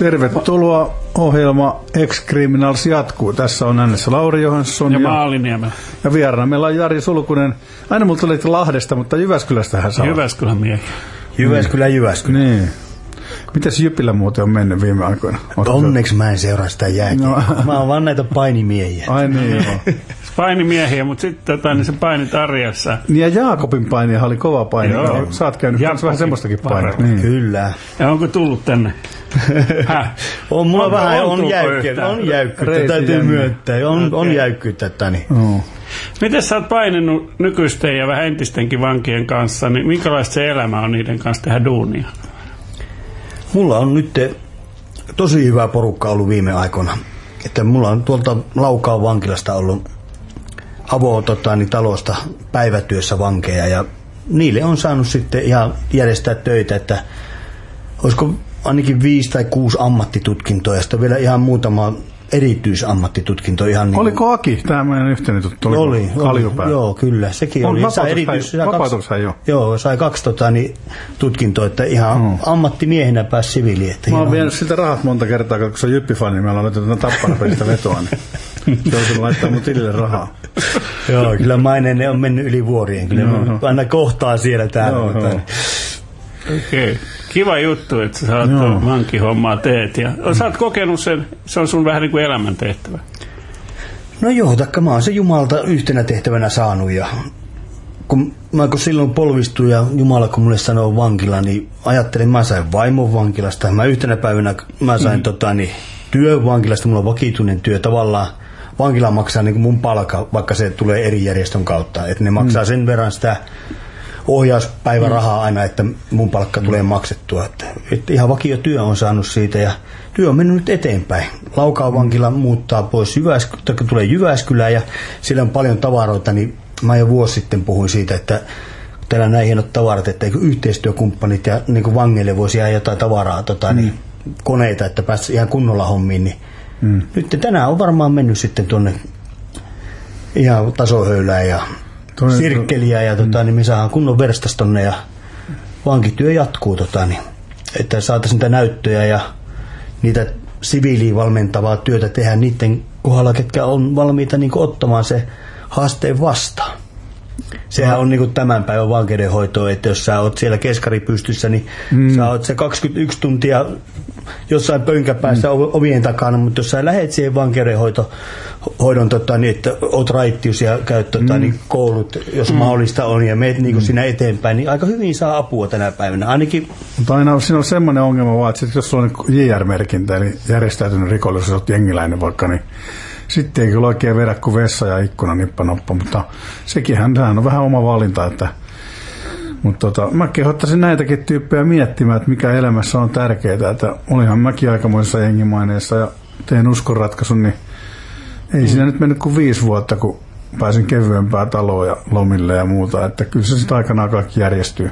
Tervetuloa ohjelma Ex-Criminals jatkuu. Tässä on äänessä Lauri Johansson ja Maaliniemellä. Ja vieraana meillä on Jari Sulkunen. Aina multa oli Lahdesta, mutta Jyväskylästähän saa. Jyväskylän miehiä. Jyväskylä. Niin. Mitäs Jypillä muuten on mennyt viime aikoina? Onneksi mä en seuraa sitä jääkiä. No. Mä oon vaan näitä painimiehiä. Ai niin, joo. Painimiehiä, mutta sitten niin se painit arjessa. Niin ja Jaakobin painiahan oli kova paini. Joo. Sä oot käynyt vähän semmoistakin painia. Niin. Kyllä. Ja onko tullut tänne? On mulla vähän jäykkyyttä, täytyy myöntää. On jäykkyyttä tänne. Miten sä oot paininut nykyisten ja vähän entistenkin vankien kanssa, niin minkälaista se elämä on niiden kanssa tehdä duunia? Mulla on nyt tosi hyvä porukka ollut viime aikoina. Että mulla on tuolta Laukaan vankilasta ollut talosta päivätyössä vankeja ja niille on saanut sitten ihan järjestää töitä, että olisiko ainakin 5 tai 6 ammattitutkintoa ja sitten vielä ihan muutama erityisammattitutkinto. Ihan oliko Aki, tämä meidän yhteinen tuttu? Oli. Joo, kyllä. Sekin oli. Vapautushan jo. Joo, sai 2 tutkintoa, että ihan ammattimiehenä pääsi siviiliin. Mä oon vienyt siltä rahat monta kertaa, kun se on Jyppi-fani, niin meillä on otettu Tappanapelistä vetoa, niin se on sun laittaa mun tilille rahaa. Joo, kyllä maineenne on mennyt yli vuorien. Kyllä aina kohtaa siellä täällä. Okei. Kiva juttu, että sä oot vankihommaa teet. Ja sä oot kokenut sen, se on sun vähän niin kuin elämäntehtävä. No joo, taikka mä oon se Jumalalta yhtenä tehtävänä saanut. Ja kun silloin polvistuin ja Jumala kun mulle sanoo vankila, niin ajattelin, mä sain vaimon vankilasta. Mä yhtenä päivänä sain työn vankilasta, mulla on vakituinen työ. Tavallaan vankila maksaa niin kuin mun palkka, vaikka se tulee eri järjestön kautta. Että ne maksaa sen verran sitä ohjauspäivärahaa aina, että mun palkka tulee maksettua. Että ihan vakio työ on saanut siitä ja työ on mennyt nyt eteenpäin. Laukaan vankila muuttaa pois tulee Jyväskylään ja siellä on paljon tavaroita, niin mä jo vuosi sitten puhuin siitä, että täällä on näin hienot tavarat, että yhteistyökumppanit ja niin kuin vangeille voisi jää jotain tavaraa, niin koneita, että pääsisi ihan kunnolla hommiin. Niin nyt tänään on varmaan mennyt sitten tuonne ihan tasohöylään ja sirkkeliä ja niin me saadaan kunnon verstas tonne ja vankityö jatkuu niin, että saataisiin niitä näyttöjä ja niitä siviiliin valmentavaa työtä tehdä niiden kohdalla, ketkä on valmiita niin kuin ottamaan se haasteen vastaan. Sehän on niin kuin tämän päivän vankeudenhoitoa, että jos sä oot siellä keskaripystyssä, niin sä oot se 21 tuntia jossain pönkäpäässä ovien takana, mutta jos sä lähet siihen vankeudenhoidon, niin että oot raittius ja käyt niin koulut, jos mahdollista on, ja meet niin kuin siinä eteenpäin, niin aika hyvin saa apua tänä päivänä. Ainakin. Mutta aina siinä on semmoinen ongelma vaan, että jos sulla on JR-merkintä, eli järjestäytynyt rikollisuus, jos olet jengiläinen vaikka, niin sitten ei kyllä oikein vedä kuin vessa ja ikkuna nippanoppa, mutta sehän on vähän oma valinta, että mutta mä kehottaisin näitäkin tyyppejä miettimään, että mikä elämässä on tärkeää, että olihan mäkin aikamoisessa jengimaineessa ja tein uskonratkaisun, niin ei siinä nyt mennyt kuin 5 vuotta, kun pääsin kevyempään taloon ja lomille ja muuta, että kyllä se sitten aikanaan kaikki järjestyy.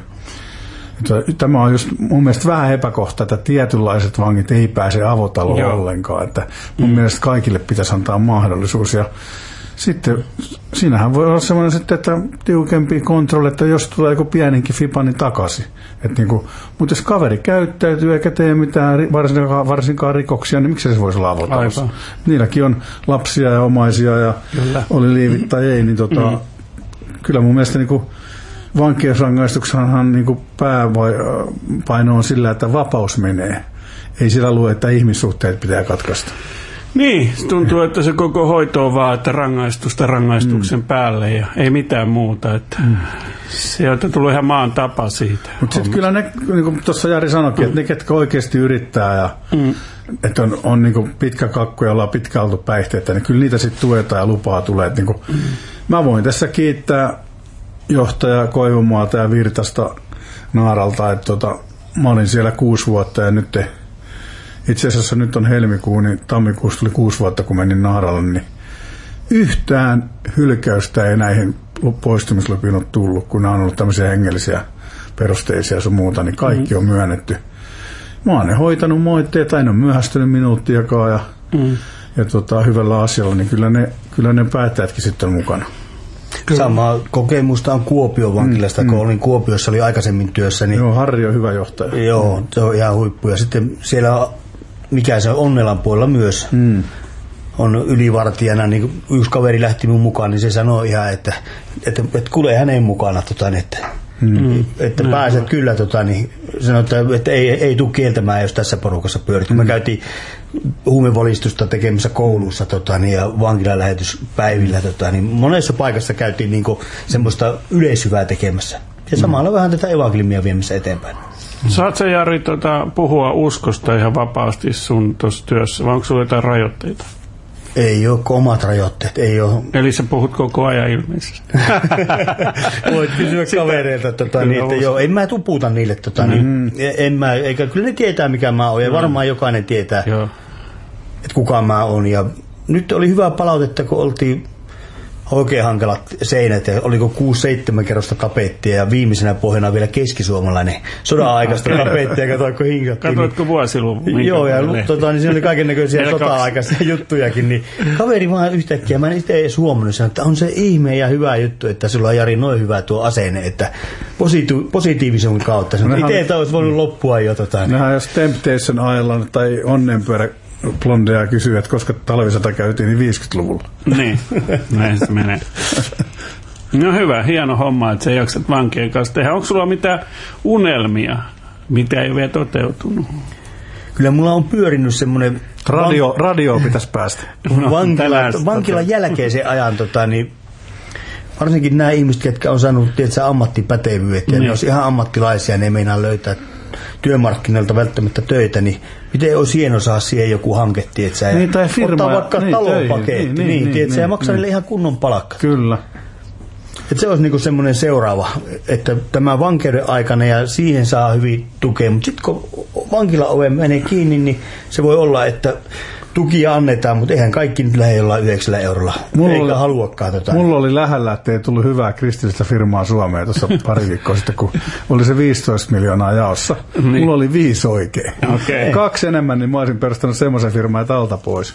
Tämä on just mun mielestä vähän epäkohta, että tietynlaiset vangit ei pääse avotaloon ollenkaan, että mun mielestä kaikille pitäisi antaa mahdollisuus ja sitten siinähän voi olla semmoinen sitten, että tiukempi kontrolli, että jos tulee joku pieninkin fipa, niin takaisin. Mutta jos kaveri käyttäytyy eikä tee mitään varsinkaan rikoksia, niin miksi se voisi olla avotalossa? Niilläkin on lapsia ja omaisia ja oli liivit tai ei, niin kyllä mun mielestä vankeusrangaistuksenhan pääpaino on sillä, että vapaus menee. Ei sillä lue, että ihmissuhteet pitää katkaista. Niin, tuntuu, että se koko hoito on vaan, että rangaistusta rangaistuksen päälle ja ei mitään muuta. Että sieltä tulee ihan maan tapa siitä. Mutta sitten kyllä ne, niin kuin tuossa Jari sanoikin, että ne, ketkä oikeasti yrittää ja että on niin pitkä kakku ja ollaan pitkään oltu päihteitä, niin kyllä niitä sitten tuetaan ja lupaa tulee. Mä voin tässä kiittää johtaja Koivumaata ja Virtasta Naaralta, että mä olin siellä 6 vuotta ja nyt itse asiassa nyt on helmikuu, niin tammikuussa tuli 6 vuotta, kun menin Naaralle, niin yhtään hylkäystä ei näihin poistumislupiin ole tullut, kun nämä on ollut tämmöisiä hengellisiä perusteisia ja sun muuta, niin kaikki on myönnetty. Mä oon ne hoitanut moitteita, en ole myöhästynyt minuuttiakaan ja hyvällä asialla, niin kyllä ne päättäjätkin sitten on mukana. Samaa kokemusta on Kuopion vankilasta, kun olin Kuopiossa, oli aikaisemmin työssä. Niin, Harri on hyvä johtaja. Joo, se on ihan huippu. Ja sitten siellä mikä se on Onnelan puolella myös. On ylivartijana, niin yksi kaveri lähti mun mukaan, niin se sanoi ihan, että kuule hänen mukana, että pääset kyllä, niin sanoi, että ei tule kieltämään, jos tässä porukassa pyörit. Me käytiin huumevalistusta tekemässä koulussa ja vankilalähetyspäivillä, niin monessa paikassa käytiin niin semmoista yleishyvää tekemässä. Ja samalla vähän tätä evankeliumia viemässä eteenpäin. Saat sä, Jari, puhua uskosta ihan vapaasti sun tuossa työssä, vai onko sulla jotain rajoitteita? Ei ole omat rajoitteet, ei ole. Eli sä puhut koko ajan ilmeisesti. Voit kysyä kavereilta, niin, että joo, en mä tuputa niille, eikä kyllä ne tietää mikä mä oon, ja varmaan jokainen tietää, että kuka mä oon. Ja nyt oli hyvä palautetta, kun oltiin oikein hankalat seinät, ja oliko 6-7 kerrosta tapettia, ja viimeisenä pohjana vielä keskisuomalainen sodan-aikaista tapettia, katoitko hinkattiin. Katoitko vuosiluvun? Joo, ja niin siinä oli kaikennäköisiä sota-aikaisia juttujakin, niin kaveri vaan yhtäkkiä, mä en itse edes huomannut, että on se ihme ja hyvä juttu, että sulla on, Jari, noin hyvä tuo asenne, että positiivisen kautta. Itse olisi voinut loppua jo. Nehän jos Temptation Island tai Onnenpyörä Blondeja kysyy, että koska talvisota käytiin, niin 50-luvulla. Niin, näin se menee. No hyvä, hieno homma, että sä jaksat vankien kanssa tehdä. Onko sulla mitään unelmia, mitä ei ole vielä toteutunut? Kyllä mulla on pyörinyt semmoinen... Radio pitäisi päästä. Vankilan jälkeisen ajan, niin varsinkin nämä ihmiset, jotka on saanut ammattipätevyydet, ja ne on ihan ammattilaisia, ne ei meinaa löytää työmarkkinoilta välttämättä töitä, niin miten olisi hieno saada siihen joku hanke, tietsä, niin, tai firma, ottaa vaikka talopaketti, tietsä, ja maksaa niille ihan kunnon palkka. Kyllä. Että se olisi niinku semmoinen seuraava, että tämä vankeuden aikana ja siihen saa hyvin tukea, mutta sitten kun vankilan ove menee kiinni, niin se voi olla, että tukia annetaan, mutta eihän kaikki nyt lähde jollain 9 eurolla, eikä haluakaan. Mulla oli lähellä, että ei tullut hyvää kristillistä firmaa Suomeen tuossa pari viikkoa sitten, kun oli se 15 miljoonaa jaossa. Mulla oli 5 oikein. Okay. 2 enemmän, niin mä olisin perustanut semmoisen firman, että alta pois.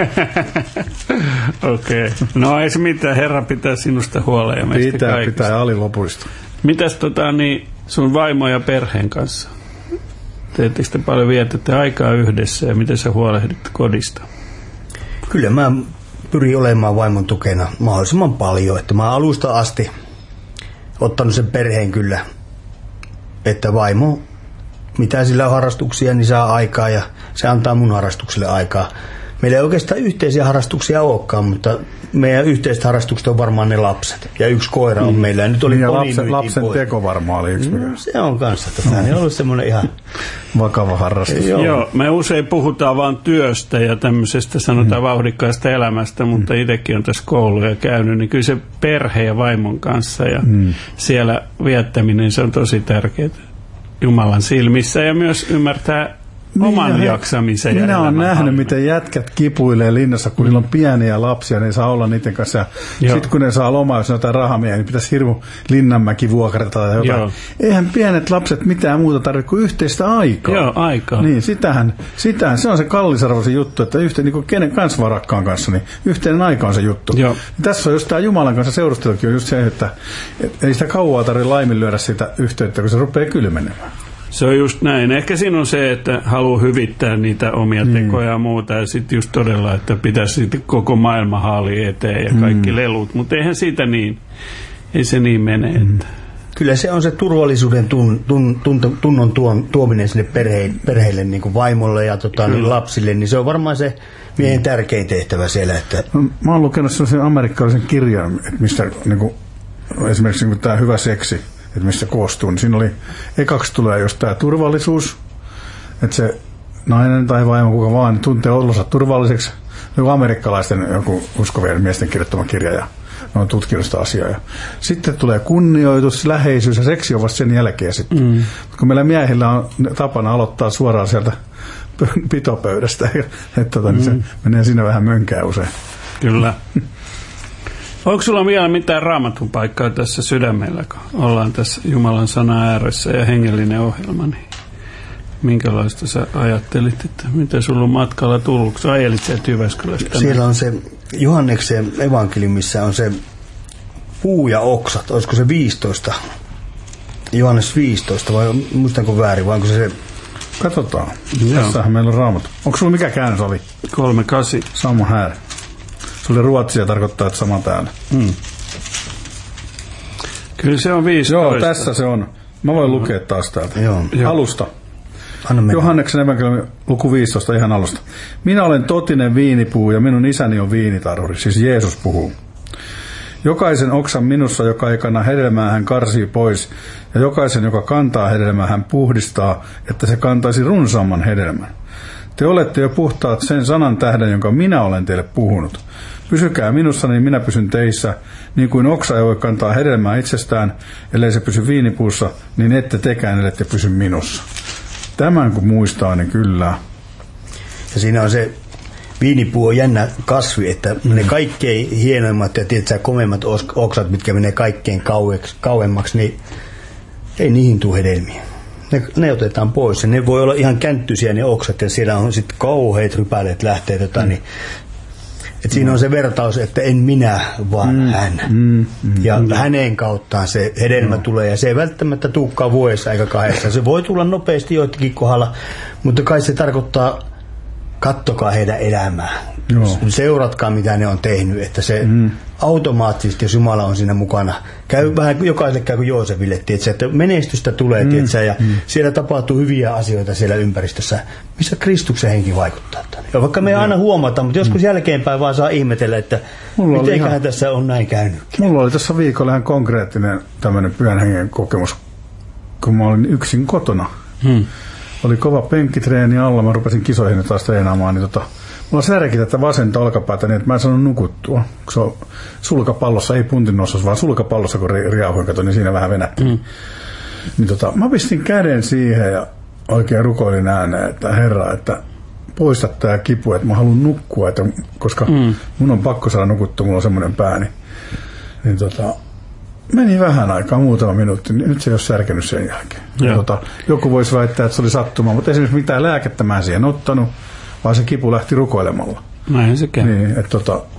Okei. No ei se mitään, Herra pitää sinusta huolen ja meistä kaikista. Pitää alilopuista. Mitäs sun vaimo ja perheen kanssa? Teettekö te paljon vietätte aikaa yhdessä ja miten sä huolehdit kodista? Kyllä mä pyrin olemaan vaimon tukena mahdollisimman paljon, että mä alusta asti ottanut sen perheen kyllä, että vaimo, mitä sillä on harrastuksia, niin saa aikaa ja se antaa mun harrastukselle aikaa. Meillä ei oikeastaan yhteisiä harrastuksia olekaan, mutta meidän yhteiset harrastukset on varmaan ne lapset. Ja 1 koira on meillä. Ja nyt oli ja lapsen teko varmaan oli yksi. Se on kanssa. Ne on ollut semmoinen ihan vakava harrastus. Joo, me usein puhutaan vaan työstä ja tämmöisestä sanotaan vauhdikkaasta elämästä, mutta itsekin on tässä kouluja käynyt, niin kyllä se perhe ja vaimon kanssa ja siellä viettäminen, se on tosi tärkeää Jumalan silmissä ja myös ymmärtää oman jaksamisen. Minä olen nähnyt, miten jätkät kipuilee linnassa, kun niillä on pieniä lapsia, ne ei saa olla niiden kanssa. Sitten kun ne saa lomaa, jos ne jotain rahamiehiä, niin pitäisi hirmu Linnanmäki vuokrata tai jotain. Joo. Eihän pienet lapset mitään muuta tarvitse kuin yhteistä aikaa. Joo, aikaa. Niin, sitähän se on se kallisarvoisen juttu, että niin kenen kanssa varakkaan kanssa, niin yhteinen aika on se juttu. Joo. Tässä on just tämä Jumalan kanssa seurustelukin on just se, että ei sitä kauaa tarvitse laiminlyödä sitä yhteyttä, kun se rupeaa kylmenemään. Se on just näin. Ehkä siinä on se, että haluaa hyvittää niitä omia tekoja ja muuta, ja sitten just todella, että pitäisi sitten koko maailma haali eteen ja kaikki lelut, mutta eihän siitä niin, ei se niin mene. Että. Kyllä se on se turvallisuuden tunnon tuominen sinne perheille, niin kuin vaimolle ja lapsille, niin se on varmaan se miehen tärkein tehtävä siellä. Että. Mä oon lukenut sellaisen amerikkalaisen kirjan, mistä niin kuin, esimerkiksi niin tämä hyvä seksi, että mistä koostuu, niin siinä oli ekaksi tulee just tämä turvallisuus, että se nainen tai vaimo, kuka vaan, tuntee olonsa turvalliseksi. Joku amerikkalaisten joku uskovien miesten kirjoittama kirja ja ne on tutkinut sitä asiaa. Ja sitten tulee kunnioitus, läheisyys ja seksi on vasta sen jälkeen sitten. Kun meillä miehillä on tapana aloittaa suoraan sieltä pitopöydästä, että niin se menee siinä vähän mönkään usein. Kyllä. Onko sulla vielä mitään Raamatun paikkaa tässä sydämellä, kun ollaan tässä Jumalan sana ääressä ja hengellinen ohjelma, niin minkälaista sä ajattelit, että mitä sulla on matkalla tullut, kun sä ajelit sieltä Jyväskylästä? Siellä on se Johanneksen evankeliumissa on se puu ja oksat, olisiko se 15, Johannes 15 vai muistanko väärin, vai onko se Katsotaan. Tässähän meillä on Raamattu. Onko sulla mikä käännös oli? 3:8. Sama här. Se oli ruotsia, tarkoittaa, että sama täällä. Kyllä se on 15. Joo, tässä se on. Mä voin lukea taas täältä. Joo. Alusta. Johanneksen evankeliumi luku 15 ihan alusta. Minä olen totinen viinipuu ja minun isäni on viinitarhuri. Siis Jeesus puhuu. Jokaisen oksan minussa, joka ei kanna hedelmää, hän karsii pois. Ja jokaisen, joka kantaa hedelmää, hän puhdistaa, että se kantaisi runsaamman hedelmän. Te olette jo puhtaat sen sanan tähden, jonka minä olen teille puhunut. Pysykää minussa, niin minä pysyn teissä. Niin kuin oksa ei voi kantaa hedelmää itsestään, ellei se pysy viinipuussa, niin ette tekään, ellette pysy minussa. Tämän kun muistaa, niin kyllä. Ja siinä on se viinipuu on jännä kasvi, että ne kaikkein hienoimmat ja tietysti komeimmat oksat, mitkä menee kaikkein kauemmaksi, niin ei niihin tule hedelmiä. Ne otetaan pois ja ne voi olla ihan känttyisiä ne oksat ja siellä on sitten kauheat rypäleet lähteet. Niin, että siinä on se vertaus, että en minä, vaan hän. Ja hänen kauttaan se hedelmä tulee ja se ei välttämättä tulekaan vuodessa eikä 2. Se voi tulla nopeasti joitakin kohdalla, mutta kai se tarkoittaa, kattokaa heidän elämää. Seuratkaa, mitä ne on tehnyt, että se automaattisesti, jos Jumala on siinä mukana, käy vähän jokaiselle käy kuin Joosefille, tietysti, että menestystä tulee, tietysti, ja siellä tapahtuu hyviä asioita siellä ympäristössä, missä Kristuksen henki vaikuttaa. Ja vaikka me ei aina huomata, mutta joskus jälkeenpäin vaan saa ihmetellä, että mitenköhän tässä on näin käynyt. Mulla oli tässä viikolla ihan konkreettinen tämmöinen pyhän hengen kokemus, kun mä olin yksin kotona. Oli kova penkkitreeni alla, mä rupesin kisoihin taas treenaamaan, niin mulla särki tätä vasenta olkapäätä niin, että mä en saanut nukuttua. Se on sulkapallossa, ei puntinnostossa, vaan sulkapallossa, kun riauhoin katsoin, niin siinä vähän venähti. Niin mä pistin käden siihen ja oikein rukoilin ääneen, että Herra, että poista tää kipu, että mä haluan nukkua, että, koska mun on pakko saada nukuttua, mulla on semmoinen pääni. Niin meni vähän aikaa, muutama minuutti, niin nyt se ei ole särkenyt sen jälkeen. Joku voisi väittää, että se oli sattumaa, mutta esimerkiksi mitään lääkettä mä en siihen ottanut, vaan se kipu lähti rukoilemalla. Näin se käy. Niin, että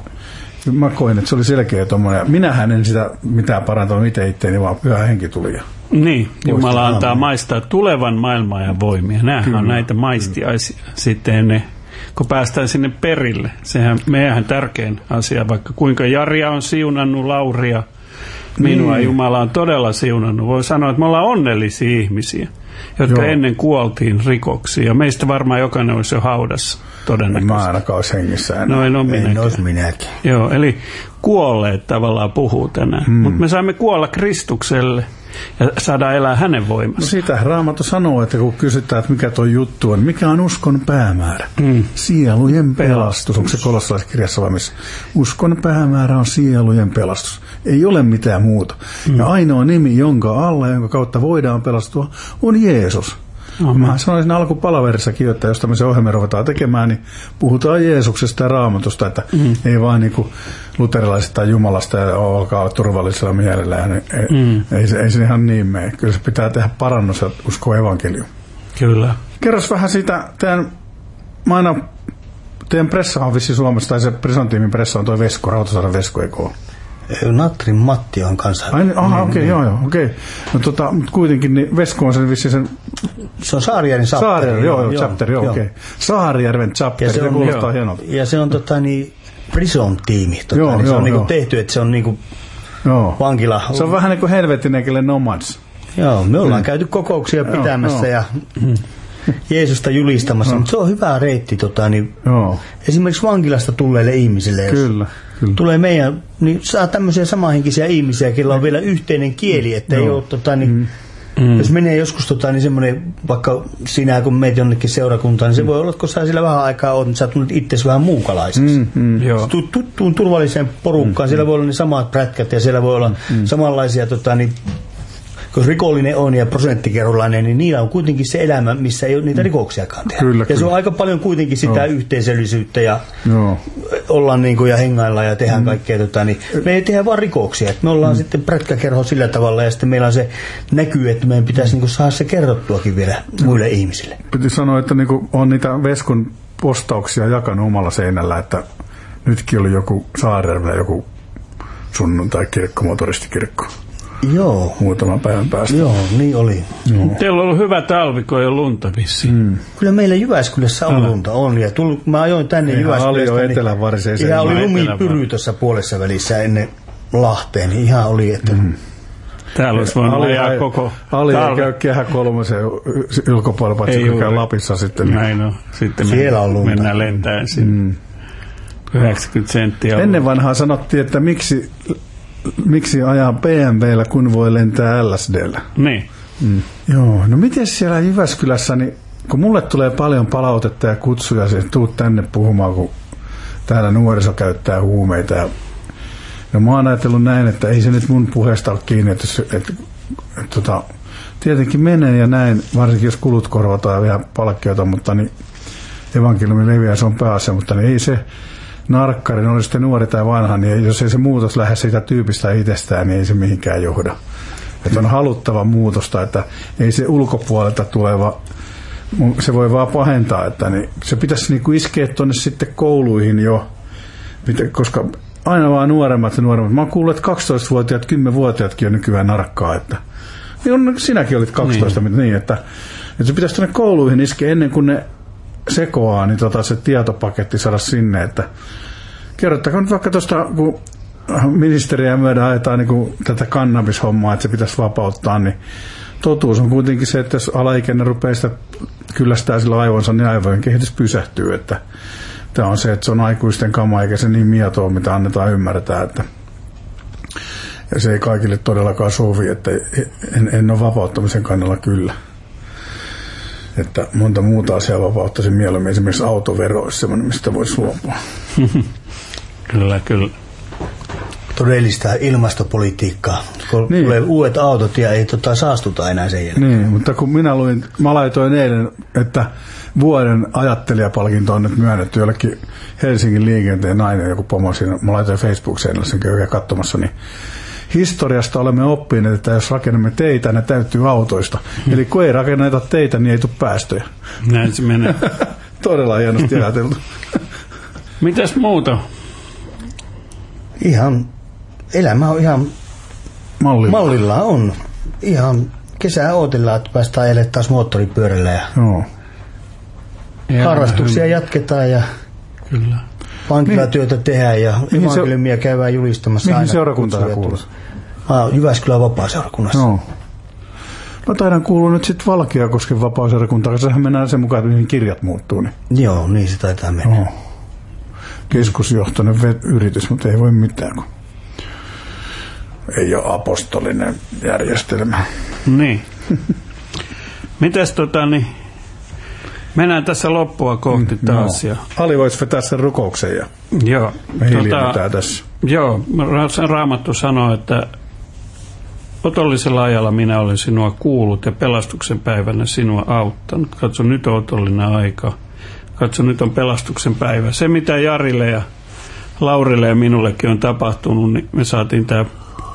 mä koin, että se oli selkeä tommoinen. Minähän en sitä mitään parantanut itse itteeni, vaan pyhä henki tuli. Niin, Jumala antaa maistaa tulevan maailman voimia. Nämähän on näitä maistiaisia sitten ennen, kun päästään sinne perille. Sehän meidän tärkein asia, vaikka kuinka Jaria on siunannut Lauria, minua Jumala on todella siunannut. Voi sanoa, että me ollaan onnellisia ihmisiä, jotka ennen kuoltiin rikoksiin. Ja meistä varmaan jokainen olisi jo haudassa todennäköisesti. Mä ainakaan olisi hengissä enää. No en ole minäkään. En olisi minäkin. Joo, eli kuolleet tavallaan puhuu tänään. Mutta me saamme kuolla Kristukselle ja saadaan elää hänen voimassa. No sitä Raamattu sanoo, että kun kysytään, että mikä tuo juttu on, mikä on uskon päämäärä? Sielujen pelastus. Onko se Kolossalaiskirjassa vai missä? Uskon päämäärä on sielujen pelastus. Ei ole mitään muuta. Ja ainoa nimi, jonka kautta voidaan pelastua, on Jeesus. Mä sanoisin alkupalaverissakin, että jos tämmöisen ohjelman ruvetaan tekemään, niin puhutaan Jeesuksesta ja Raamatusta, että ei vaan niin kuin luterilaisista tai Jumalasta ja olkaa olla turvallisella mielellä. Niin ei se ihan niin mene. Kyllä se pitää tehdä parannus ja uskoa evankelium. Kyllä. Kerros vähän siitä, teidän pressa on vissi Suomessa, tai se Prison-tiimin pressa on toi Vesko, Rautasaaren Vesko, eikö ole? Natrin Matti on kanssa. Okei. No mutta kuitenkin niin Vesko on sen vissi sen. Se on Saarijärven chapter. Okei. Saarijärven chapter, se kuulostaa hienolta. Ja se on Prison-tiimi. Se on niinku tehty, että se on niinku vankila. Se on vähän niin kuin helvetinekille nomads. Joo, me ollaan käyty kokouksia pitämässä ja Jeesusta julistamassa, mutta se on hyvä reitti esimerkiksi vankilasta tulleille ihmisille. Kyllä. Tulee meidän, niin saa tämmöisiä samanhenkisiä ihmisiä, joilla on vielä yhteinen kieli, että ei ole jos menee joskus niin semmoinen, vaikka sinä kun meet jonnekin seurakuntaan, niin se voi olla, että kun sä siellä vähän aikaa oot, niin sä tunnet itsesi vähän muukalaiseksi. Tuttuun turvalliseen porukkaan, siellä voi olla ne samat prätkät ja siellä voi olla samanlaisia kun rikollinen on ja prosenttikerrolainen, niin niillä on kuitenkin se elämä, missä ei ole niitä rikoksiakaan tehdä. Ja se on aika paljon kuitenkin sitä yhteisöllisyyttä ja ollaan niin kuin ja hengaillaan ja tehdään kaikkea. Niin me ei tehdä vaan rikoksia. Me ollaan sitten prätkäkerho sillä tavalla ja sitten meillä on se näkyy, että meidän pitäisi niin kuin saada se kerrottuakin vielä muille ihmisille. Piti sanoa, että niin kuin on niitä Veskon postauksia jakanut omalla seinällä, että nytkin oli joku Saarijärvellä joku sunnuntai-kirkko, motoristikirkko. Joo. Muutaman päivän päästä. Joo, niin oli. Joo. Teillä on ollut hyvä talvi, kun ei ole lunta vissiin. Kyllä meillä Jyväskylässä on lunta. On. Ja mä ajoin tänne Jyväskylästä. Ihan oli jo etelänvariseen. Ihan oli lumipyry tuossa puolessa välissä ennen Lahteen. Ihan oli, että... Täällä olisi voinut ajaa koko talvi. Ali käy Kehä Kolmosen ulkopuolella, paitsi kun käy Lapissa sitten. Näin on. Sitten siellä on lunta. Mennään lentäen sinne. 90 senttiä. Ennen vanhaa sanottiin, että miksi ajaa BMWllä, kun voi lentää LSDllä. Niin. Joo, no miten siellä Jyväskylässä, niin kun mulle tulee paljon palautetta ja kutsuja, siis tuut tänne puhumaan, kun täällä nuoriso käyttää huumeita. Ja mä oon ajatellut näin, että ei se nyt mun puheesta ole kiinni, että tietenkin menee ja näin, varsinkin jos kulut korvataan ja vielä palkkioita, mutta niin evankeliumi leviää, se on pääasia, mutta niin ei se narkkari, oli sitten nuori tai vanha, niin jos ei se muutos lähde siitä tyypistä itsestään, niin ei se mihinkään johda. Että on haluttava muutosta, että ei se ulkopuolelta tuleva, se voi vaan pahentaa, että niin se pitäisi niin kuin iskeä tuonne sitten kouluihin jo, koska aina vaan nuoremmat ja nuoremmat. Mä oon kuullut, että 12-vuotiaat, 10-vuotiaatkin on nykyään narkkaa, että niin sinäkin olit 12, niin että se pitäisi tuonne kouluihin iskeä ennen kuin ne sekoaa, niin se tietopaketti saada sinne, että kerrottakaa nyt vaikka tuosta, kun ministeriä myöden ajetaan niin tätä kannabishommaa, että se pitäisi vapauttaa, niin totuus on kuitenkin se, että jos alaikäinen rupeaa sitä kyllästää sillä aivonsa, niin aivojen kehitys pysähtyy, että tämä on se, että se on aikuisten kama, eikä se niin mietoa, mitä annetaan ymmärtää, että ja se ei kaikille todellakaan sovi, että en ole vapauttamisen kannalla kyllä. Että monta muuta asiaa vapauttaisin mieluummin. Esimerkiksi autovero olisi semmoinen, mistä voisi luopua. Kyllä. Todellista ilmastopolitiikkaa. Kun tulee uudet autot ja ei saastuta enää sen jälkeen. Niin, mutta kun mä laitoin eilen, että vuoden ajattelijapalkinto on nyt myönnetty jollekin Helsingin liikenteen nainen, joku pomo siinä. Mä laitoin Facebook-seinällä sen käy katsomassa, niin historiasta olemme oppineet, että jos rakennamme teitä, ne täyttyy autoista. Eli kun ei rakenneta teitä, niin ei tule päästöjä. Näin se menee. Todella hienosti ajateltu. Mitäs muuta? Elämä on ihan mallilla on. Ihan kesää odotellaan, että päästään ajelemaan taas moottoripyörällä ja harrastuksia jatketaan ja kyllä. vankilatyötä tehdään ja evankeliumia käydään julistamassa. Mihin seurakuntaan kuuluisi? Jyväskylän vapaaseurakunnassa. No. Mä taidan kuulua nyt sitten Valkeakosken vapaaseurakuntaan, koska sehän mennään sen mukaan, mihin kirjat muuttuu. Niin. Joo, niin se taitaa mennä. No. Keskusjohtoinen yritys, mutta ei voi mitään, kun ei ole apostolinen järjestelmä. Niin. Mitäs mennään tässä loppua kohti taas. Ja Ali voisi vetää sen rukouksen ja me hiljennetään tässä. Joo, Raamattu sanoo, että otollisella ajalla minä olen sinua kuullut ja pelastuksen päivänä sinua auttanut. Katso, nyt on otollinen aika. Katso, nyt on pelastuksen päivä. Se, mitä Jarille ja Laurille ja minullekin on tapahtunut, niin me saatiin tämä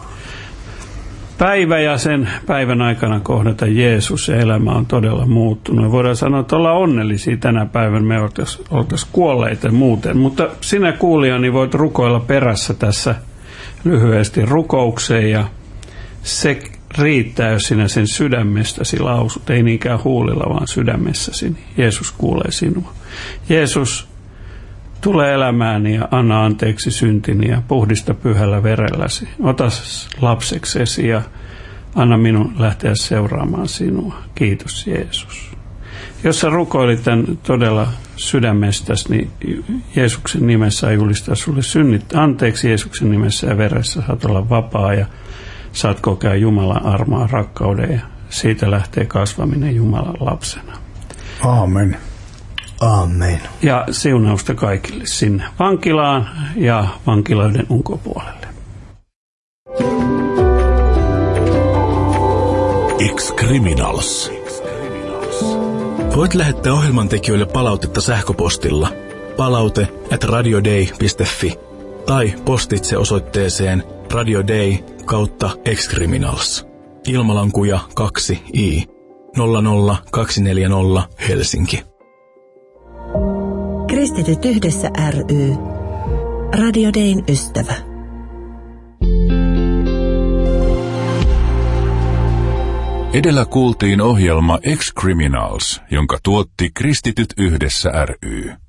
päivä ja sen päivän aikana kohdata Jeesus ja elämä on todella muuttunut. Ja voidaan sanoa, että ollaan onnellisia tänä päivänä, me oltaisiin kuolleita muuten. Mutta sinä kuulijani voit rukoilla perässä tässä lyhyesti rukoukseen ja se riittää, jos sinä sen sydämestäsi lausut. Ei niinkään huulilla, vaan sydämessäsi. Niin Jeesus kuulee sinua. Jeesus, tule elämääni ja anna anteeksi syntini ja puhdista pyhällä verelläsi. Ota lapseksesi ja anna minun lähteä seuraamaan sinua. Kiitos Jeesus. Jos sä rukoilit tämän todella sydämestäsi, niin Jeesuksen nimessä julistaa sulle synnit anteeksi Jeesuksen nimessä ja veressä. Saat olla vapaa ja saat kokea Jumalan armoa, rakkauden ja siitä lähtee kasvaminen Jumalan lapsena. Aamen. Amen. Ja siunausta kaikille sinne vankilaan ja vankiloiden ulkopuolelle. Ex-Criminals. Voit lähettää ohjelmantekijöille palautetta sähköpostilla palaute@radiodei.fi tai postitse osoitteeseen radiodei/Ex-Criminals. Ilmalankuja 2I 00240 Helsinki. Kristityt yhdessä ry. Radio Dein ystävä. Edellä kuultiin ohjelma Ex-Criminals, jonka tuotti Kristityt yhdessä ry.